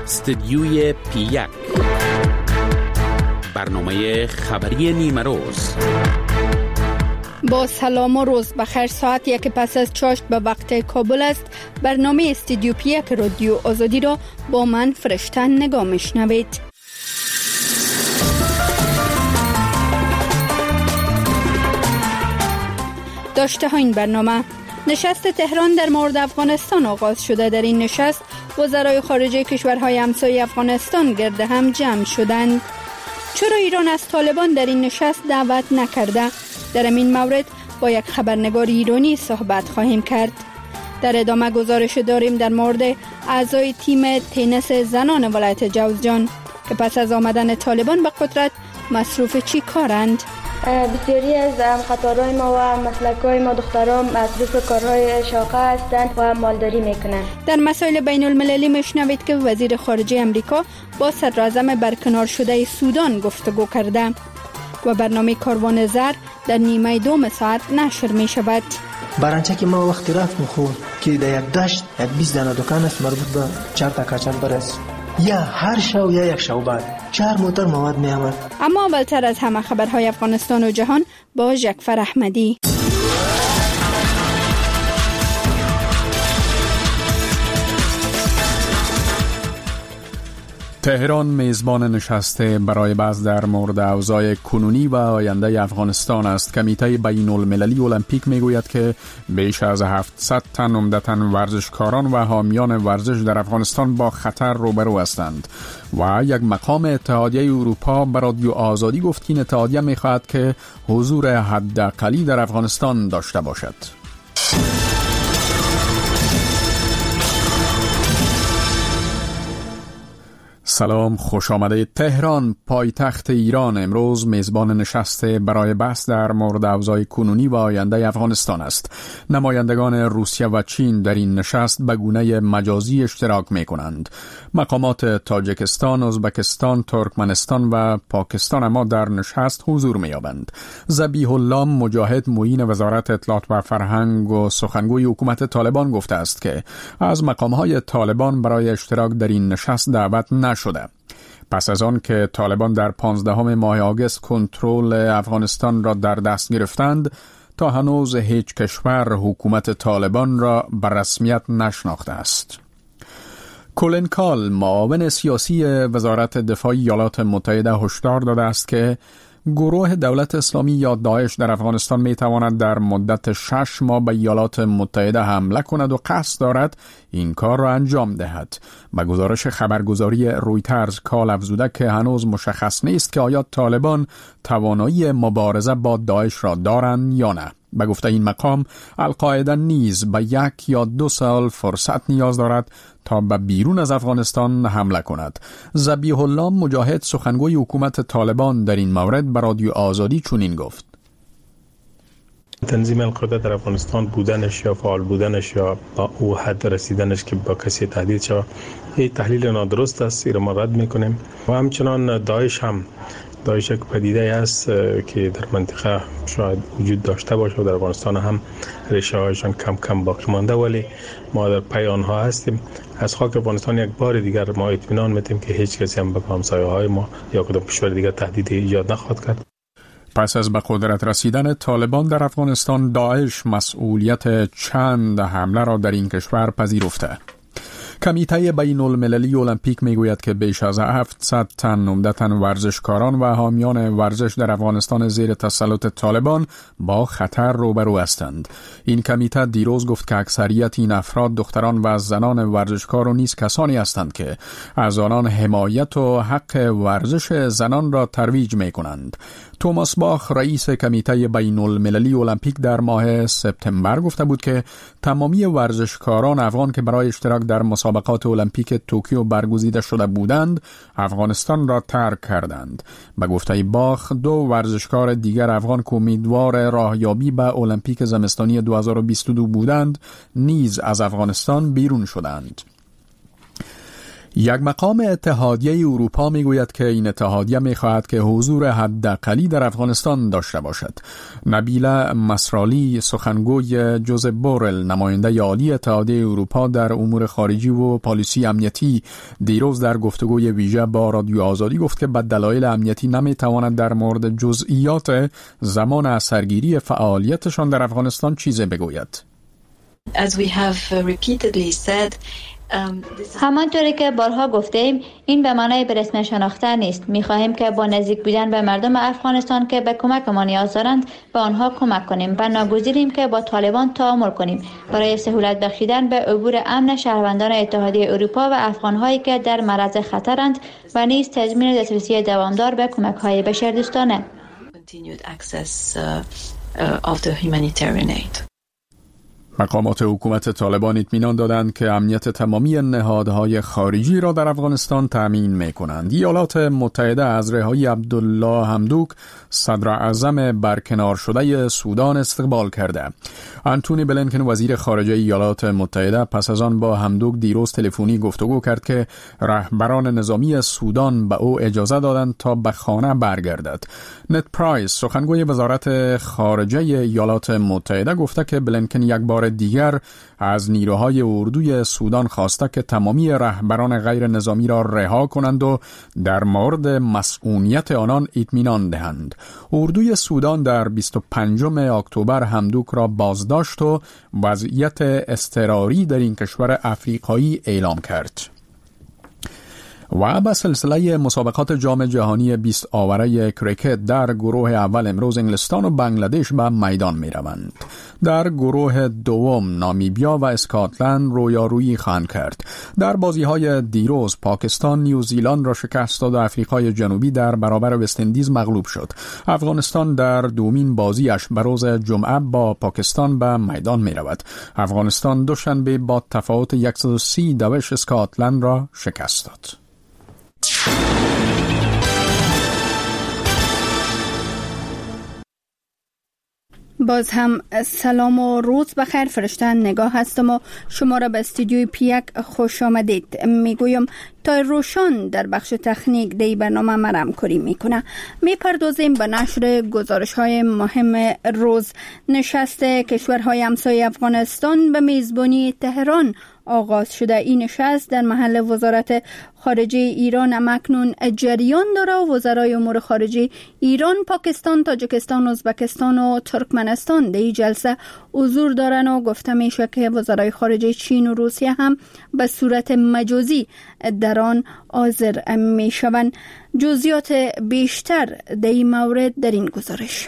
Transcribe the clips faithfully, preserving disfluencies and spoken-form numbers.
استدیوی پی یک، برنامه خبری نیمه روز. با سلام و روز بخیر. ساعت یک پس از چاشت به وقت کابل است. برنامه استدیو پی یک رادیو آزادی را با من فرشتن نگاه میشنوید. داشته ها این برنامه: نشست تهران در مورد افغانستان آغاز شده. در این نشست وزرای خارجه کشورهای همسایه افغانستان گرد هم جمع شدند. چرا ایران از طالبان در این نشست دعوت نکرده؟ در این مورد با یک خبرنگار ایرانی صحبت خواهیم کرد. در ادامه گزارش داریم در مورد اعضای تیم تنیس زنان ولایت جوزجان که پس از آمدن طالبان به قدرت مصروف چی کارند. بسیاری از همقطارهای ما و مسلکهای ما دختران مصروف کارهای شاقه هستند و مالداری میکنند. در مسائل بین المللی میشنوید که وزیر خارجه امریکا با صدراعظم برکنار شده سودان گفتگو کرده و برنامه کاروان زر در نیمه دوم ساعت نشر می شود. برانچه که ما وقتی رفتیم خود که در یک دشت یک بیست دانه دکان است مربوط به چهار تا کچل برس، یا هر شو یا یک شو بعد چهار موتر مواد می آمد. اما اولتر از همه خبرهای افغانستان و جهان با جعفر احمدی. تهران میزبان نشست برای بحث در مورد اوضاع کنونی و آینده افغانستان است. کمیته بین المللی المپیک میگوید که بیش از هفتصد تن عمدتاً ورزشکاران و حامیان ورزش در افغانستان با خطر روبرو هستند و یک مقام اتحادیه اروپا به رادیو آزادی گفت که این اتحادیه میخواهد که حضور حداقلی در افغانستان داشته باشد. سلام، خوش آمده. تهران پایتخت ایران امروز میزبان نشست برای بحث در مورد اوضاع کنونی و آینده افغانستان است. نمایندگان روسیه و چین در این نشست به گونه مجازی اشتراک می کنند. مقامات تاجیکستان، ازبکستان، ترکمنستان و پاکستان اما در نشست حضور می یابند. ذبیح الله مجاهد معین وزارت اطلاعات و فرهنگ و سخنگوی حکومت طالبان گفته است که از مقامهای طالبان برای اشتراک در این نشست دعوت نشد شده. پس از آن که طالبان در پانزدهم ماه آگوست کنترل افغانستان را در دست گرفتند، تا هنوز هیچ کشور حکومت طالبان را به رسمیت نشناخته است. کولن کال معاون سیاسی وزارت دفاع ایالات متحده هشدار داده است که گروه دولت اسلامی یا داعش در افغانستان می تواند در مدت شش ماه به ایالات متحده حمله کند و قصد دارد این کار را انجام دهد. به گزارش خبرگزاری رویترز کال افزوده که هنوز مشخص نیست که آیا طالبان توانایی مبارزه با داعش را دارند یا نه. به گفته این مقام، القاعده نیز به یک یا دو سال فرصت نیاز دارد تا به بیرون از افغانستان حمله کند. ذبیح الله مجاهد سخنگوی حکومت طالبان در این مورد به رادیو آزادی چنین گفت: تنظیم القاعده در افغانستان بودنش یا فعال بودنش یا با او حد رسیدنش که با کسی تهدید شود این تحلیل نادرست است، این را ما رد میکنیم. و همچنان داعش هم داعش یک پدیده است که در منطقه شاید وجود داشته باشه و در افغانستان هم ریشه هایشان کم کم باقی مانده، ولی ما در پی آنها هستیم. از خاک افغانستان یک بار دیگر ما اطمینان میدیم که هیچ کسی هم به همسایه های ما یا کدام کشور دیگر تهدید ایجاد نخواهد کرد. پس از به قدرت رسیدن طالبان در افغانستان، داعش مسئولیت چند حمله را در این کشور پذیرفته. کمیته بین المللی المپیک میگوید که بیش از هفتصد تن عمدتاً ورزشکاران و حامیان ورزش در افغانستان زیر تسلط طالبان با خطر روبرو هستند. این کمیته دیروز گفت که اکثریت این افراد دختران و زنان ورزشکار و نیز کسانی هستند که از آنان حمایت و حق ورزش زنان را ترویج می کنند. توماس باخ رئیس کمیته بین المللی المپیک در ماه سپتامبر گفته بود که تمامی ورزشکاران افغان که برای اشتراک در مسابقات المپیک توکیو برگزیده شده بودند افغانستان را ترک کردند. به گفته باخ، دو ورزشکار دیگر افغان که امیدوار راهیابی به المپیک زمستانی دو هزار و بیست و دو بودند نیز از افغانستان بیرون شدند. یک مقام اتحادیه اروپا میگوید که این اتحادیه میخواهد که حضور حداقلی در افغانستان داشته باشد. نبیله مسرالی سخنگوی جوزپ بورل نماینده عالی اتحادیه اروپا در امور خارجی و پالیسی امنیتی دیروز در گفتگوی ویژه با رادیو آزادی گفت که به دلایل امنیتی نمیتواند در مورد جزئیات زمان از سرگیری فعالیتشان در افغانستان چیزی بگوید. As we have repeatedly said, همانطوری که بارها گفتیم، این به معنای به رسم شناختن نیست. می‌خواهیم که با نزدیک بودن به مردم افغانستان که به کمک ما نیاز دارند به آنها کمک کنیم و ناگزیریم که با طالبان تعامل کنیم برای سهولت بخشیدن به عبور امن شهروندان اتحادیه اروپا و افغان‌هایی که در معرض خطرند و نیز تضمین دسترسی دوامدار به کمک‌های بشردوستانه. مقامات حکومت طالبان اطمینان دادند که امنیت تمامی نهادهای خارجی را در افغانستان تأمین می‌کنند. ایالات متحده از رهایی عبدالله حمدوک صدر اعظم برکنار شده سودان استقبال کرده. آنتونی بلینکن وزیر خارجه ایالات متحده پس از آن با حمدوک دیروز تلفنی گفتگو کرد که رهبران نظامی سودان به او اجازه دادند تا به خانه برگردد. نت پرایس سخنگوی وزارت خارجه ایالات متحده گفته که بلینکن یک بار دیگر از نیروهای اردوی سودان خواسته که تمامی رهبران غیر نظامی را رها کنند و در مورد مسئولیت آنان اطمینان دهند. اردوی سودان در بیست و پنجم اکتبر حمدوک را بازداشت و وضعیت اضطراری در این کشور افریقایی اعلام کرد. و به سلسله مسابقات جام جهانی بیست آوره کریکت در گروه اول امروز انگلستان و بنگلادش به میدان می روند. در گروه دوم نامیبیا و اسکاتلند رویارویی خواهند کرد. در بازی های دیروز پاکستان نیوزیلند را شکست داد و آفریقای جنوبی در برابر وست اندیز مغلوب شد. افغانستان در دومین بازیش به روز جمعه با پاکستان به میدان می رود. افغانستان دوشنبه با تفاوت صد و سی دوش اسکاتلند را شکست داد. باز هم سلام و روز بخیر. فرشته نگاه هستم و شما را به استودیوی پیک خوش آمدید میگویم. تا روشان در بخش تکنیک دی برنامه مرم کری میکنه. میپردازیم به نشر گزارش های مهم روز. نشست کشورهای همسایه افغانستان به میزبانی تهران آغاز شده. این نشست در محل وزارت خارجه ایران همکنون جریان داره و وزرای امور خارجه ایران، پاکستان، تاجیکستان، ازبکستان و ترکمنستان در این جلسه حضور دارن و گفته میشه که وزرای خارجه چین و روسیه هم به صورت مجازی در آن حاضر میشوند. جزئیات بیشتر در این مورد در این گزارش.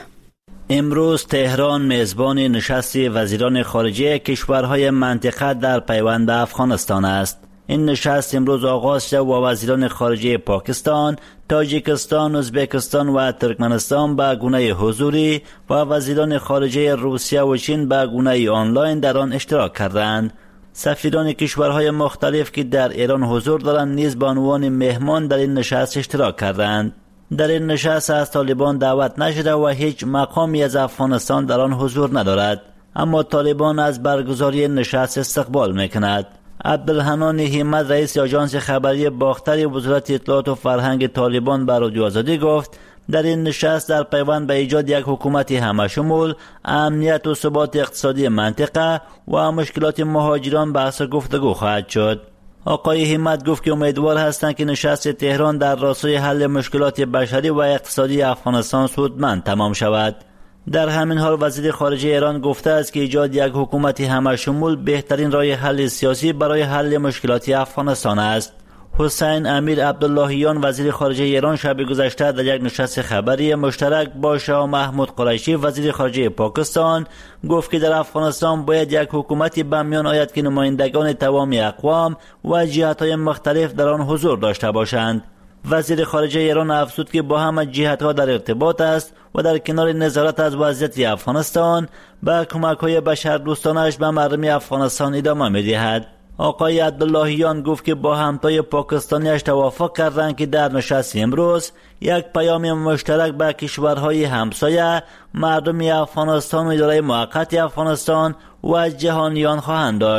امروز تهران میزبان نشست وزیران خارجه کشورهای منطقه در پیوند به افغانستان است. این نشست امروز آغاز شد و وزیران خارجه پاکستان، تاجیکستان، ازبکستان و ترکمنستان به گونه حضوری و وزیران خارجه روسیه و چین به گونه آنلاین در آن اشتراک کردند. سفیران کشورهای مختلف که در ایران حضور دارند نیز به عنوان مهمان در این نشست اشتراک کردند. در این نشست از طالبان دعوت نشده و هیچ مقامی از افغانستان در آن حضور ندارد، اما طالبان از برگزاری نشست استقبال میکند. عبدالحنان همت رئیس آژانس خبری باختر وزارت اطلاعات و فرهنگ طالبان به رادیو آزادی گفت در این نشست در پیوند به ایجاد یک حکومت همه‌شمول، امنیت و ثبات اقتصادی منطقه و مشکلات مهاجران بحث گفتگو خواهد شد. آقای همت گفت که امیدوار هستند که نشست تهران در راستای حل مشکلات بشری و اقتصادی افغانستان سودمند تمام شود. در همین حال وزیر خارجه ایران گفته است که ایجاد یک حکومت همه‌شمول بهترین راه حل سیاسی برای حل مشکلات افغانستان است. حسین امیر عبداللهیان وزیر خارجه ایران شب گذشته در یک نشست خبری مشترک با شاه محمود قریشی وزیر خارجه پاکستان گفت که در افغانستان باید یک حکومتی به میان آید که نمایندگان تمام اقوام و جهت‌های مختلف در آن حضور داشته باشند. وزیر خارجه ایران افزود که با همه جهت‌ها در ارتباط است و در کنار نظارت از وضعیت افغانستان به کمک‌های بشردوستانش به مردم افغانستان ادامه می‌دهد. آقای عبداللهیان گفت که با همتای پاکستانیش توافق کردند که در نشست امروز یک پیام مشترک به کشورهای همسایه، مردم افغانستان و اداره موقت افغانستان و جهانیان خواهند داشت.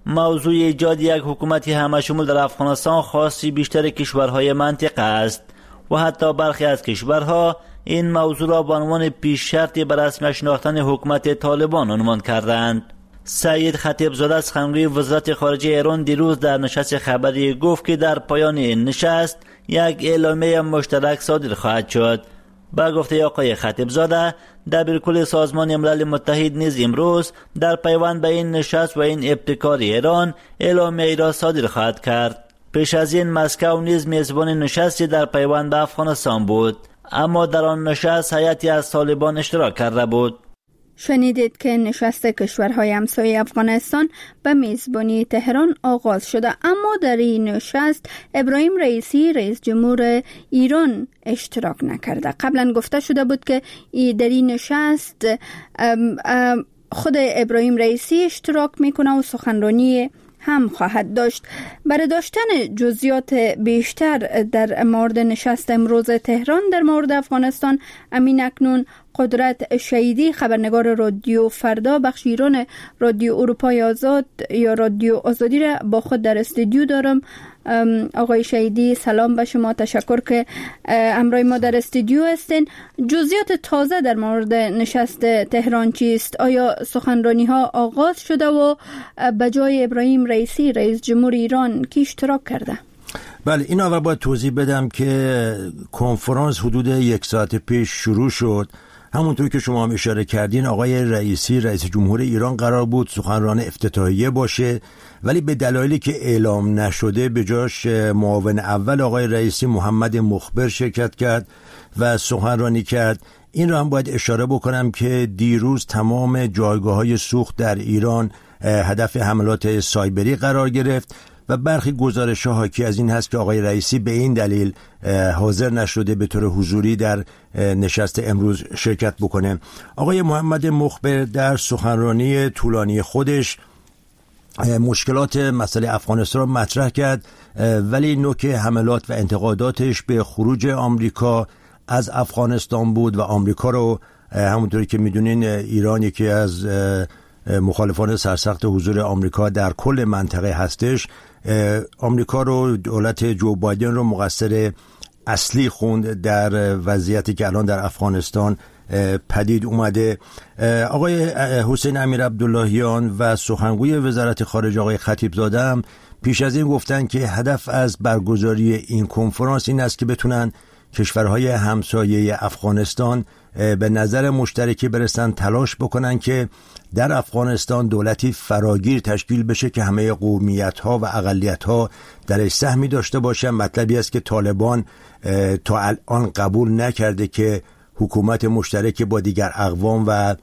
موضوع ایجاد یک حکومت همشمول در افغانستان خاصی بیشتر کشورهای منطقه است و حتی برخی از کشورها این موضوع را به عنوان پیش شرطی بر رسمی شناختن حکومت طالبان عنوان کردند. سعید خطیبزاده سخنگوی وزارت خارجه ایران دیروز در نشست خبری گفت که در پایان این نشست یک اعلامیه مشترک صادر خواهد شد. با گفته آقای خطیبزاده، دبیرکل سازمان ملل متحد نیز امروز در پیوند به این نشست و این ابتکار ایران اعلامیه را صادر خواهد کرد. پیش از این مسکو نیز میزبان نشستی در پیوند به افغانستان بود، اما در آن نشست هیئتی از طالبان اشتراک کرده بود. شنیدید که نشست کشورهای همسایه افغانستان به میزبانی تهران آغاز شده، اما در این نشست ابراهیم رئیسی رئیس جمهور ایران اشتراک نکرده. قبلا گفته شده بود که در این نشست خود ابراهیم رئیسی اشتراک میکنه و سخنرانی هم خواهد داشت. برای داشتن جزئیات بیشتر در مورد نشست امروز تهران در مورد افغانستان، امین اکنون قدرت شهیدی خبرنگار رادیو فردا بخش ایران رادیو اروپای آزاد یا رادیو آزادی را با خود در استودیو دارم. آقای شهیدی سلام به شما، تشکر که همراه ما در استودیو هستین. جزئیات تازه در مورد نشست تهران چیست؟ آیا سخنرانی ها آغاز شده و به جای ابراهیم رئیسی رئیس جمهور ایران کی اشتراک کرده؟ بله، این اول باید توضیح بدم که کنفرانس حدود یک ساعت پیش شروع شد. همونطور که شما هم اشاره کردین، آقای رئیسی رئیس جمهور ایران قرار بود سخنران افتتاحیه باشه، ولی به دلایلی که اعلام نشده به جاش معاون اول آقای رئیسی محمد مخبر شرکت کرد و سخنرانی کرد. این را هم باید اشاره بکنم که دیروز تمام جایگاه‌های سوخت در ایران هدف حملات سایبری قرار گرفت و برخی گزارش‌ها حاکی از این هست که آقای رئیسی به این دلیل حاضر نشده به طور حضوری در نشست امروز شرکت بکنه. آقای محمد مخبر در سخنرانی طولانی خودش مشکلات مسئله افغانستان را مطرح کرد، ولی نوک حملات و انتقاداتش به خروج آمریکا از افغانستان بود و آمریکا رو همونطوری که میدونین ایران یکی از مخالفان سرسخت حضور آمریکا در کل منطقه هستش. آمریکا رو، دولت جو بایدن رو مقصر اصلی خوند در وضعیتی که الان در افغانستان پدید اومده. آقای حسین امیر عبداللهیان و سخنگوی وزارت خارجه آقای خطیبزاده هم پیش از این گفتن که هدف از برگزاری این کنفرانس این است که بتونن کشورهای همسایه افغانستان به نظر مشترکی برسن، تلاش بکنن که در افغانستان دولتی فراگیر تشکیل بشه که همه قومیت‌ها و اقلیت‌ها درش سهمی داشته باشن. مطلبی است که طالبان تا الان قبول نکرده که حکومت مشترک با دیگر اقوام و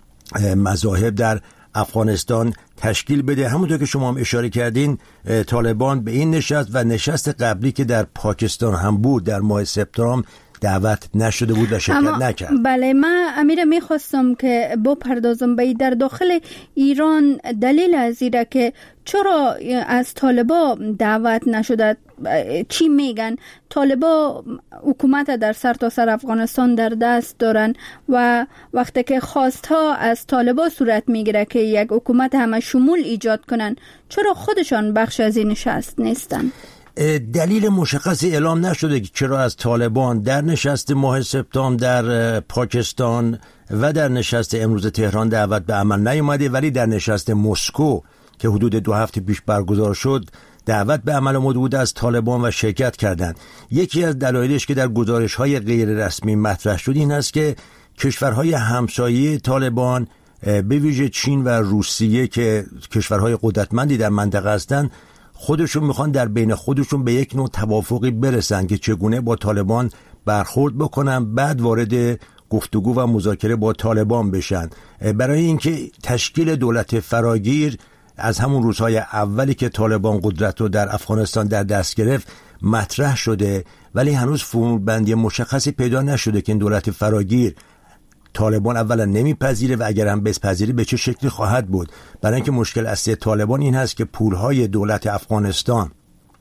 مذاهب در افغانستان تشکیل بده. همونطور که شما هم اشاره کردین، طالبان به این نشست و نشست قبلی که در پاکستان هم بود در ماه سپتامبر دعوت نشده بود و شرکت نکرد. بله، من امیر میخواستم که بپردازم به در داخل ایران دلیل از اینه که چرا از طالبا دعوت نشده. چی میگن؟ طالبا حکومت در سر تا سر افغانستان در دست دارن و وقتی که خواستها از طالبا صورت میگیره که یک حکومت همه شمول ایجاد کنن، چرا خودشان بخش از این نشست نیستن؟ دلیل مشخصی اعلام نشده که چرا از طالبان در نشست ماه سپتامبر در پاکستان و در نشست امروز تهران دعوت به عمل نیامده، ولی در نشست مسکو که حدود دو هفته پیش برگزار شد دعوت به عمل آمده بود از طالبان و شرکت کردند. یکی از دلایلش که در گزارش‌های غیر رسمی مطرح شد این است که کشورهای همسایه طالبان به ویژه چین و روسیه که کشورهای قدرتمندی در منطقه هستند، خودشون میخوان در بین خودشون به یک نوع توافقی برسن که چگونه با طالبان برخورد بکنن، بعد وارد گفتگو و مذاکره با طالبان بشن. برای اینکه تشکیل دولت فراگیر از همون روزهای اولی که طالبان قدرت رو در افغانستان در دست گرفت مطرح شده، ولی هنوز فرمولبندی مشخصی پیدا نشده که این دولت فراگیر طالبان اولا نمیپذیره و اگر هم بپذیره به چه شکلی خواهد بود. برای اینکه مشکل اصلی طالبان این هست که پولهای دولت افغانستان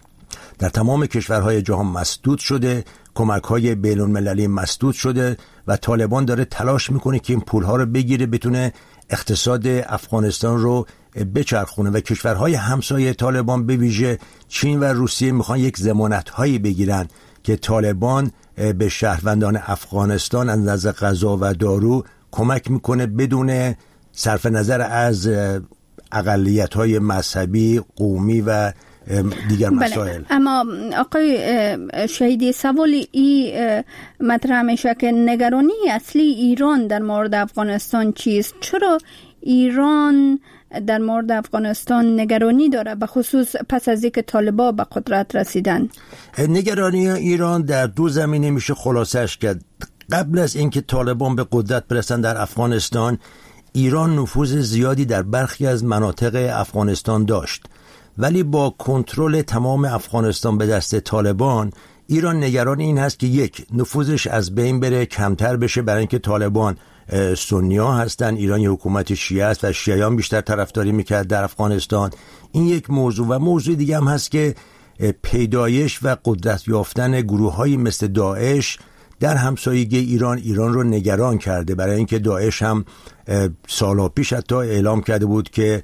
در تمام کشورهای جهان مسدود شده، کمک‌های بین‌المللی مسدود شده و طالبان داره تلاش میکنه که این پولها رو بگیره، بتونه اقتصاد افغانستان رو بچرخونه و کشورهای همسایه طالبان به ویژه چین و روسیه میخوان یک ضمانت‌هایی بگیرن که طالبان به شهروندان افغانستان از نظر غذا و دارو کمک میکنه بدون صرف نظر از اقلیت‌های مذهبی، قومی و دیگر مسائل. بله. اما آقای شهیدی سوالی ای مطرح میشه که نگرانی اصلی ایران در مورد افغانستان چیست؟ چرا ایران در مورد افغانستان نگرانی داره، به خصوص پس از اینکه طالبان به قدرت رسیدن؟ نگرانی ایران در دو زمینه میشه خلاصش کرد. قبل از اینکه طالبان به قدرت برسن در افغانستان، ایران نفوذ زیادی در برخی از مناطق افغانستان داشت، ولی با کنترل تمام افغانستان به دست طالبان، ایران نگران این هست که یک، نفوذش از بین بره، کمتر بشه، برای اینکه طالبان سنی‌ها هستن، ایران یک حکومت شیعه است و شیعیان بیشتر طرفداری میکرد در افغانستان. این یک موضوع. و موضوع دیگه هم هست که پیدایش و قدرت یافتن گروه‌هایی مثل داعش در همسایگی ایران ایران رو نگران کرده، برای اینکه داعش هم سالها پیش حتی اعلام کرده بود که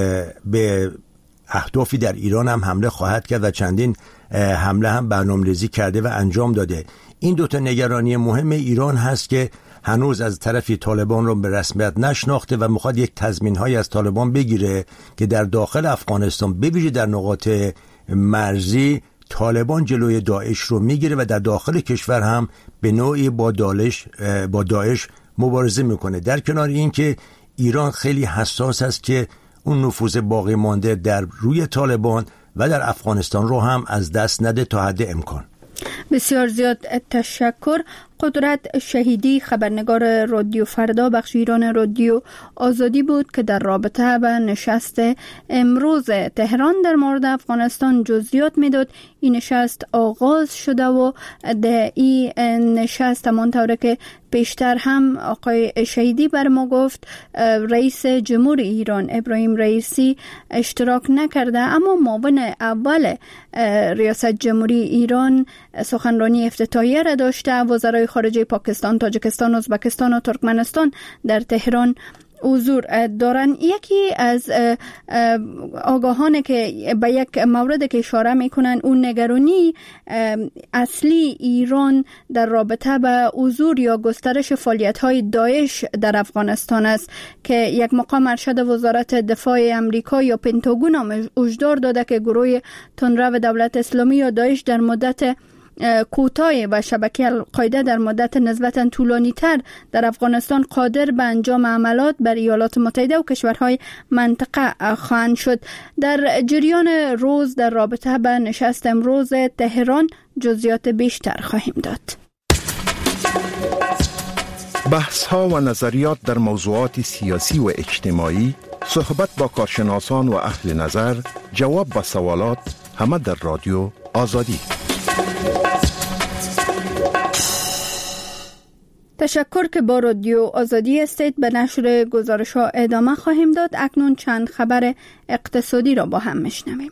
به اهدافی در ایران هم حمله خواهد کرد و چندین حمله هم برنامه‌ریزی کرده و انجام داده. این دوتا نگرانی مهم ایران هست که هنوز از طرفی طالبان رو به رسمیت نشناخته و میخواد یک تضمین‌هایی از طالبان بگیره که در داخل افغانستان به ویژه در نقاط مرزی طالبان جلوی داعش رو میگیره و در داخل کشور هم به نوعی با داعش با داعش مبارزه میکنه. در کنار این که ایران خیلی حساس است که اون نفوذ باقی مانده در روی طالبان و در افغانستان رو هم از دست نده تا حد امکان. بسیار زیاد تشکر. قدرت شهیدی، خبرنگار رادیو فردا بخش ایران رادیو آزادی بود که در رابطه به نشست امروز تهران در مورد افغانستان جزئیات میداد. این نشست آغاز شده و در این نشست همانطور که پیشتر هم آقای شهیدی بر ما گفت، رئیس جمهور ایران ابراهیم رئیسی اشتراک نکرده، اما معاون اول ریاست جمهوری ایران سخنرانی افتتاحیه را داشته. وزرای خارجه پاکستان، تاجیکستان، ازبکستان و ترکمنستان در تهران حضور دارن. یکی از آگاهانه که به یک مورد که اشاره میکنن، اون نگرانی اصلی ایران در رابطه به حضور یا گسترش فعالیت‌های داعش در افغانستان است که یک مقام ارشد وزارت دفاع امریکا یا پنتاگون هم هشدار داده که گروه تندرو دولت اسلامی یا داعش در مدت کوتاه و شبکه القاعده در مدت نسبتاً طولانی تر در افغانستان قادر به انجام عملات بر ایالات متحده و کشورهای منطقه خواهند شد. در جریان روز در رابطه به نشست امروز تهران جزئیات بیشتر خواهیم داد. بحث ها و نظریات در موضوعات سیاسی و اجتماعی، صحبت با کارشناسان و اهل نظر، جواب به سوالات، همه در رادیو آزادی. تشکر که با رادیو آزادی استید. به نشر گزارش ها ادامه خواهیم داد. اکنون چند خبر اقتصادی را با هم میشنویم.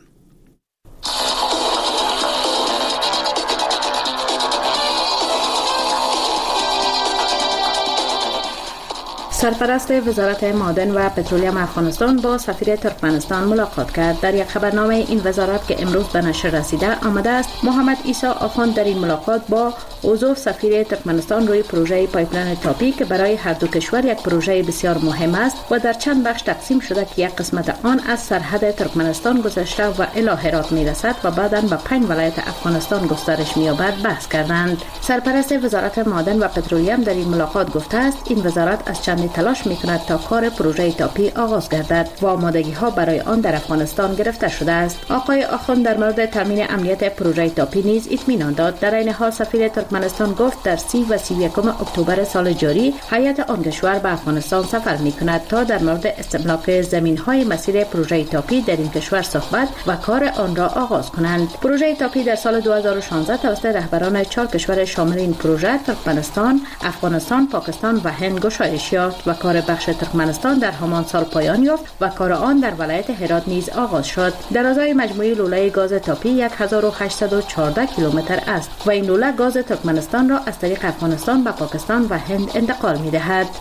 سرپرست وزارت معادن و پترولیم افغانستان با سفیر ترکمنستان ملاقات کرد. در یک خبرنامه این وزارت که امروز به نشر رسیده آمده است، محمد عیسی آخوند در این ملاقات با حضور سفیر ترکمنستان روی پروژه پایپلاین تاپی که برای هر دو کشور یک پروژه بسیار مهم است و در چند بخش تقسیم شده که یک قسمت آن از سرحد ترکمنستان گذشته و الی هرات میرسد و بعداً به پنج ولایت افغانستان گسترش می‌یابد بحث کردند. سرپرست وزارت معادن و پترولیم در این ملاقات گفته است این وزارت از چند تلاش می‌کند تا کار پروژه تاپی آغاز گردد و آمادگی‌ها برای آن در افغانستان گرفته شده است. آقای آخوند در مورد تامین امنیت پروژه تاپی نیز اطمینان داد. در این حال سفیر ترکمنستان گفت در سی و سی و یکم اکتبر سال جاری هیئت آن کشور به افغانستان سفر می‌کند تا در مورد استملاک زمین‌های مسیر پروژه تاپی در این کشور صحبت و کار آن را آغاز کنند. پروژه تاپی در سال دو هزار و شانزده توسط رهبران چهار کشور شامل این پروژه ترکمنستان، افغانستان، پاکستان و هند گشایش یافت و کار بخش ترکمنستان در همان سال پایان یافت و کار آن در ولایت هرات نیز آغاز شد. درازای مجموعی لوله گاز تاپی یک هزار و هشتصد و چهارده کیلومتر است و این لوله گاز ترکمنستان را از طریق افغانستان به پاکستان و هند انتقال می‌دهد.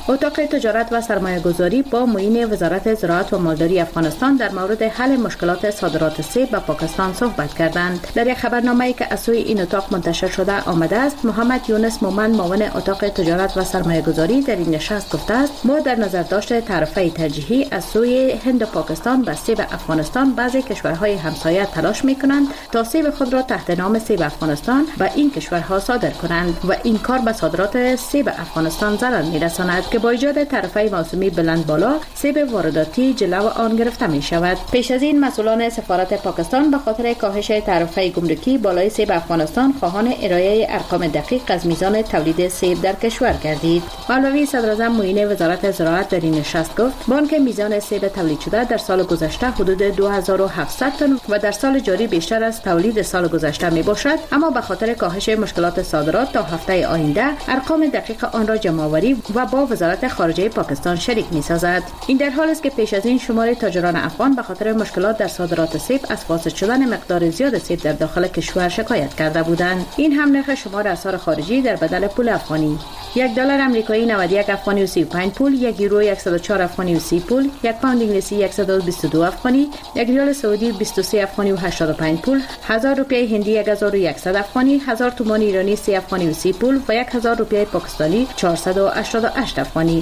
اتاق تجارت و سرمایه گذاری با معین وزارت زراعت و مالداری افغانستان در مورد حل مشکلات صادرات سیب به پاکستان صحبت کردند. در یک خبرنامه‌ای که از سوی این اتاق منتشر شده آمده است، محمد یونس مومن معاون اتاق تجارت و سرمایه گذاری در این نشست گفته است ما در نظر داشته تعرفه ترجیحی از سوی هند و پاکستان به سیب افغانستان بعضی کشورهای همسایه تلاش می‌کنند تا سیب خود را تحت نام سیب افغانستان به این کشورها صادر کنند و این کار به صادرات سیب افغانستان ضرر می‌رساند که با ایجاد تعرفه موسمی بلند بالا سیب وارداتی جلو آن گرفته می‌شود. پیش از این مسئولان سفارت پاکستان به خاطر کاهش تعرفه گمرکی بالای سیب افغانستان خواهان ارائه ارقام دقیق از میزان تولید سیب در کشور گردید. مولوی صدراعظم معین وزارت زراعت در این نشست گفت بانک میزان سیب تولید شده در سال گذشته حدود دو هزار و هفتصد تن و در سال جاری بیشتر از تولید سال گذشته می باشد، اما به خاطر کاهش مشکلات صادرات تا هفته آینده ارقام دقیق آن را جمع‌آوری و با وزارت خارجه پاکستان شریک می سازد. این در حالی است که پیش از این شمار تاجران افغان به خاطر مشکلات در صادرات سیب از فاسد شدن مقدار زیاد سیب در داخل کشور شکایت کرده بودند. این هم نرخ شمار اسعار خارجی در بدل پول افغانی: یک دلار آمریکایی نود و یک افغانی و سی و پنج پول، یک یورو صد و چهار افغانی و سی پول، یک پوند انگلیسی صد و بیست و دو افغانی، یک ریال سعودی بیست و سه افغانی و هشتاد و پنج پول، هزار روپیه هندی یک هزار و صد افغانی، هزار تومان ایرانی سه افغانی و سی پول و یک هزار روپیه پاکستانی چهارصد و هشتاد و هشت افغانی.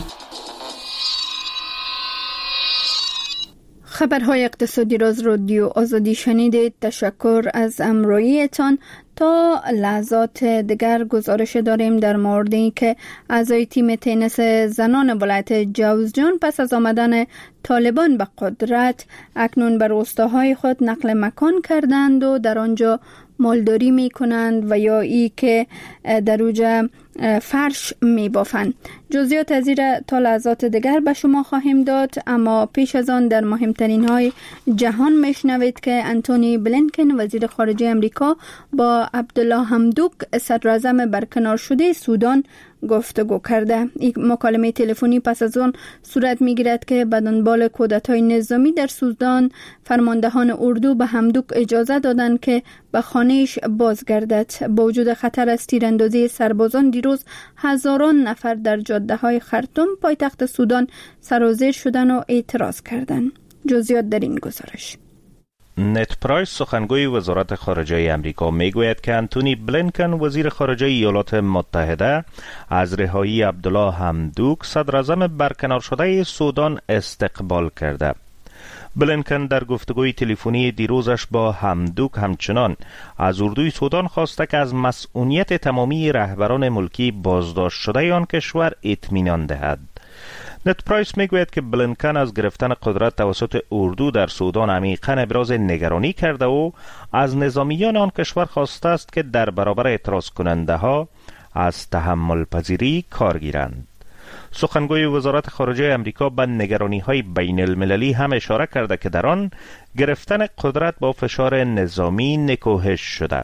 خبرهای اقتصادی را از رادیو آزادی شنیدید. تشکر از همراهیتان. تا لحظات دیگر گزارش داریم در مورد اینکه اعضای تیم تنیس زنان ولایت جوزجان پس از آمدن طالبان به قدرت اکنون به روستاهای خود نقل مکان کردند و در آنجا مالداری می کنند و یا ای که در اوجه فرش می بافند. جزئیات از این تا لحظات دیگر به شما خواهیم داد، اما پیش از آن در مهمترین های جهان میشنوید که انتونی بلینکن وزیر خارجه امریکا با عبدالله حمدوک صدراعظم برکنار شده سودان گفتگو کرده. این مکالمه تلفنی پس از آن صورت میگیرد که به دنبال کودتای نظامی در سودان فرماندهان اردو به حمدوک اجازه دادند که به خانهش بازگردد. با وجود خطر از تیراندازی سربازان دیروز هزاران نفر در جاده های خرطوم پایتخت سودان سرازیر شدن و اعتراض کردند. جزئیات در این گزارش. نت پرایس سخنگوی وزارت خارجه امریکا میگوید که انتونی بلینکن وزیر خارجه ایالات متحده از رهایی عبدالله حمدوک صدراعظم برکنار شده سودان استقبال کرده. بلینکن در گفتگوی تلفنی دیروزش با حمدوک همچنان از اردوی سودان خواسته که از مسئولیت تمامی رهبران ملکی بازداشت شده آن کشور اطمینان دهد. نت پرایس میگوید که بلینکن از گرفتن قدرت توسط اردو در سودان عمیقاً ابراز نگرانی کرده و از نظامیان آن کشور خواسته است که در برابر اعتراض کننده ها از تحمل پذیری کار گیرند. سخنگوی وزارت خارجه امریکا به نگرانی های بین المللی هم اشاره کرده که در آن گرفتن قدرت با فشار نظامی نکوهش شده.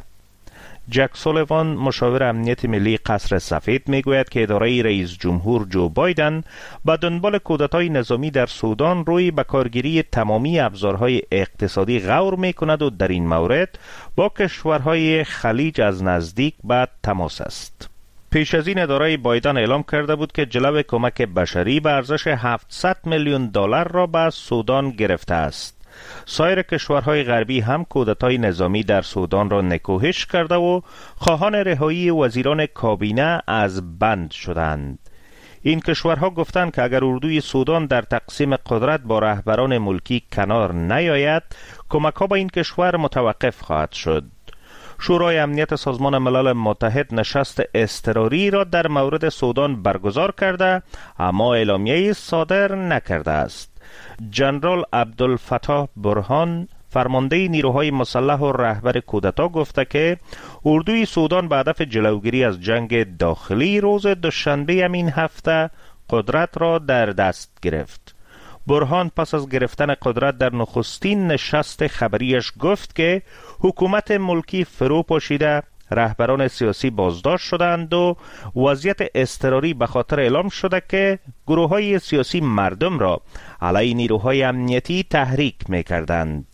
جک سولیوان مشاور امنیت ملی قصر سفید میگوید که اداره رئیس جمهور جو بایدن با دنبال کودتای نظامی در سودان روی به کارگیری تمامی ابزارهای اقتصادی غور میکند و در این مورد با کشورهای خلیج از نزدیک به تماس است. پیش از این اداره بایدن اعلام کرده بود که جلو کمک بشری به ارزش هفتصد میلیون دلار را به سودان گرفته است. سایر کشورهای غربی هم کودتای نظامی در سودان را نکوهش کرده و خواهان رهایی وزیران کابینه از بند شدند. این کشورها گفتند که اگر اردوی سودان در تقسیم قدرت با رهبران ملکی کنار نیاید، کمک‌ها به این کشور متوقف خواهد شد. شورای امنیت سازمان ملل متحد نشست اضطراری را در مورد سودان برگزار کرده، اما اعلامیه‌ای صادر نکرده است. جنرال عبدالفتاح برهان فرمانده نیروهای مسلح و رهبر کودتا گفته که اردوی سودان به هدف جلوگیری از جنگ داخلی روز دوشنبه همین هفته قدرت را در دست گرفت. برهان پس از گرفتن قدرت در نخستین نشست خبریش گفت که حکومت ملکی فرو پاشیده، رهبران سیاسی بازداشت شدند و وضعیت اضطراری به خاطر اعلام شده که گروه‌های سیاسی مردم را علیه نیروهای امنیتی تحریک می‌کردند.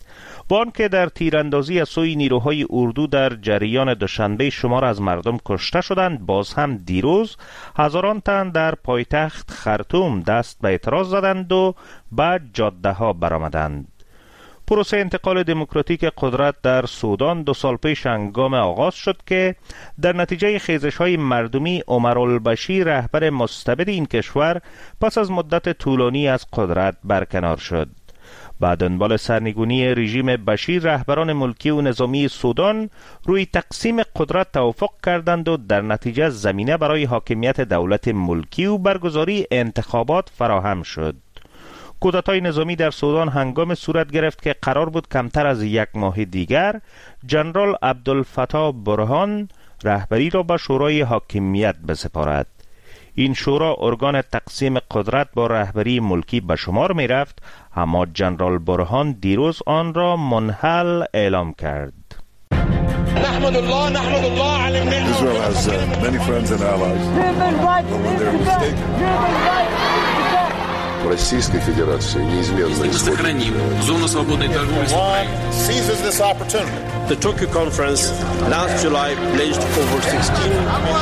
با آنکه در تیراندازی از سوی نیروهای اردو در جریان دوشنبه شمار از مردم کشته شدند، باز هم دیروز هزاران تن در پایتخت خرطوم دست به اعتراض زدند و به جاده ها برآمدند. پروسه انتقال دموکراتیک قدرت در سودان دو سال پیش هنگام آغاز شد که در نتیجه خیزش‌های مردمی عمرالبشیر رهبر مستبد این کشور پس از مدت طولانی از قدرت برکنار شد. بعد دنبال سرنگونی رژیم بشیر، رهبران ملکی و نظامی سودان روی تقسیم قدرت توافق کردند و در نتیجه زمینه برای حاکمیت دولت ملکی و برگزاری انتخابات فراهم شد. کودتای نظامی در سودان هنگام صورت گرفت که قرار بود کمتر از یک ماه دیگر جنرال عبدالفتاح برهان رهبری را به شورای حاکمیت بسپارد. این شورا ارگان تقسیم قدرت با رهبری ملکی به شمار می رفت، اما جنرال برهان دیروز آن را منحل اعلام کرد. نحمد الله نحمد الله علی النعمة. Israel has uh, many friends and allies. But when they're mistaken. Российской Федерации неизменно сохраним зону свободной торговли с Украиной. Seizes this opportunity. The Tokyo conference last July pledged over sixteen.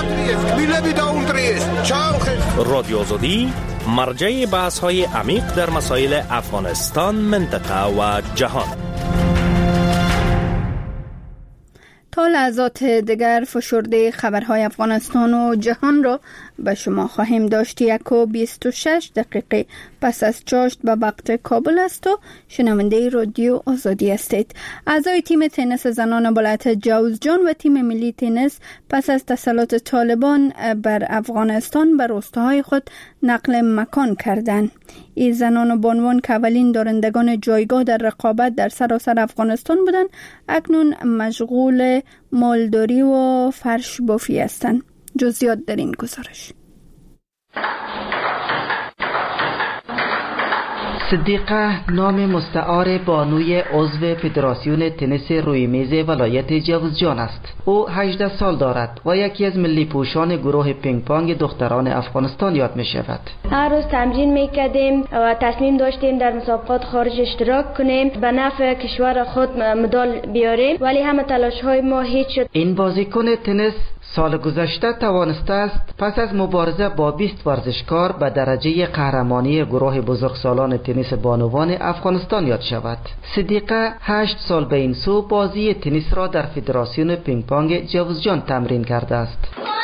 رادیو آزادی مرجع بحث‌های عمیق در مسائل افغانستان، منطقه و جهان. تا لحظات دیگر فشرده خبرهای افغانستان و جهان را به شما خواهیم داشت. یک و بیست و شش دقیقه پس از چاشت به وقت کابل است و شنونده رادیو آزادی هستید. اعضای تیم تنیس زنان بلایت جوزجان و تیم ملی تنیس پس از تسلط طالبان بر افغانستان به روستاهای خود نقل مکان کردند. این زنان و بانوان که اولین دارندگان جایگاه در رقابت در سراسر افغانستان بودند، اکنون مشغول مالداری و فرش بافی هستند. جزئیات در این گزارش. صدیقه نام مستعار بانوی عضو فدراسیون تنیس روی میز ولایت جوزجان است. او هجده سال دارد و یکی از ملی پوشان گروه پینگ پانگ دختران افغانستان یاد می شود. هر روز تمرین می کردیم و تصمیم داشتیم در مسابقات خارج اشتراک کنیم، به نفع کشور خود مدال بیاریم، ولی همه تلاش های ما هیچ شد. این بازیکن تنیس سال گذشته توانسته است پس از مبارزه با بیست ورزشکار به درجه قهرمانی گروه بزرگسالان تنیس بانوان افغانستان یاد شود. صدیقه هشت سال به این سو بازی تنیس را در فدراسیون پینگ پانگ جوزجان تمرین کرده است.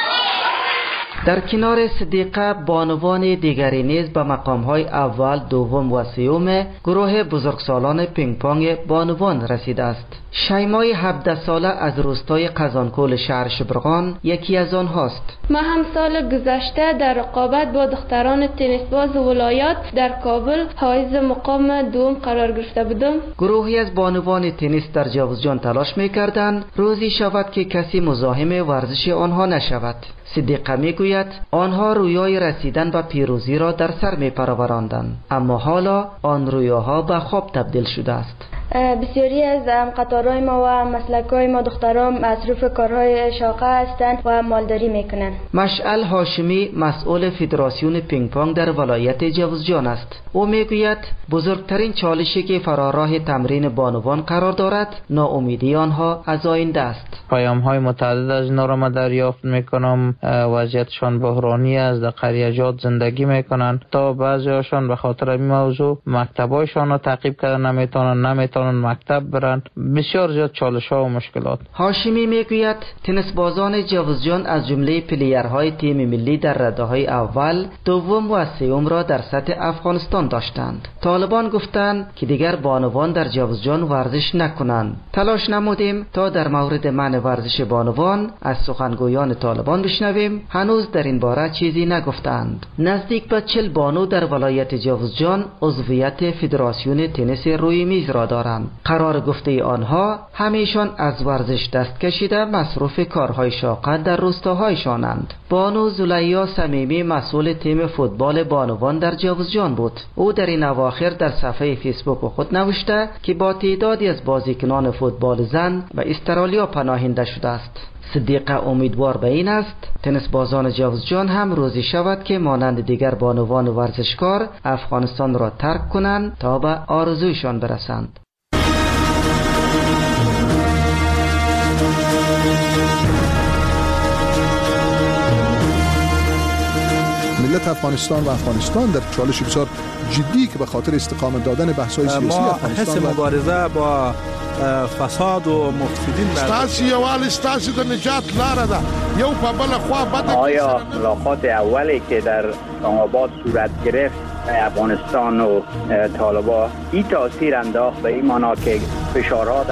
در کنار صدیقه بانوان دیگری نیز به مقام‌های اول، دوم و سوم گروه بزرگسالان پینگ پانگ بانوان رسیده است. شیمای هفده ساله از روستای قزانکول شهر شبرغان یکی از آنهاست. ما هم سال گذشته در رقابت با دختران تنیس باز ولایات در کابل حائز مقام دوم قرار گرفته بودم. گروهی از بانوان تنیس در جوزجان تلاش می‌کردند روزی شود که کسی مزاحم ورزش آنها نشود. صدیقه میگوید آنها رویای رسیدن به پیروزی را در سر میپروراندند، اما حالا آن رویاها به خواب تبدیل شده است. بسیاری از قطارهای ما و مسلکهای ما دختران مصروف کارهای شاقه هستند و مالداری میکنند. مشعل هاشمی مسئول فدراسیون پینگ پانگ در ولایت جوزجان است. او میگوید بزرگترین چالشی که فراراه تمرین بانوان قرار دارد ناامیدی آنها از آینده است. پیام‌های متعدد از اینا را ما دریافت میکنم. وضعیتشان بحرانی است، در قریه‌جات زندگی میکنن، تا بعضی‌هاشان به خاطر این موضوع مکتبایشان را تعقیب کردن نمیتونن نمیتونن مکتب برن. بسیار زیاد چالش‌ها و مشکلات. هاشمی میگوید تنیس بازان جوزجان از جمله پلیرهای تیم ملی در رده‌های اول، دوم و سوم را در سطح افغانستان داشتند. طالبان گفتند که دیگر بانوان در جوزجان ورزش نکنند. تلاش نمودیم تا در مورد منع ورزش بانوان از سخنگویان طالبان بشنویم. هنوز در این باره چیزی نگفتند. نزدیک به چهل بانو در ولایت جوزجان عضویت فدراسیون تنیس روی میز را دارند. قرار گفته آنها همیشان از ورزش دست کشیده مصروف کارهای شاقه در روستاهایشانند. بانو زلیا صمیمی مسئول تیم فوتبال بانوان در جوزجان بود. او در این اواخر در صفحه فیسبوک خود نوشته که با تعدادی از بازیکنان فوتبال زن به استرالیا پناهنده شده است. صدیقه امیدوار به این است تنیس بازان جوزجان هم روزی شود که مانند دیگر بانوان ورزشکار افغانستان را ترک کنند تا به آرزویشان برسند. وضعیت افغانستان و افغانستان در چالش بسیار جدی که به خاطر استقامت دادن بحث‌های سیاسی افغانستان ما حس مبارزه با فساد و مفسدین ستاسي یوال ستاسي د نجات لاره ده یو په بل خوا بد. آیا ملاقات اولی که در آباد صورت گرفت افغانستان و طالبان این تاثیر انداخت به این معنا که فشارها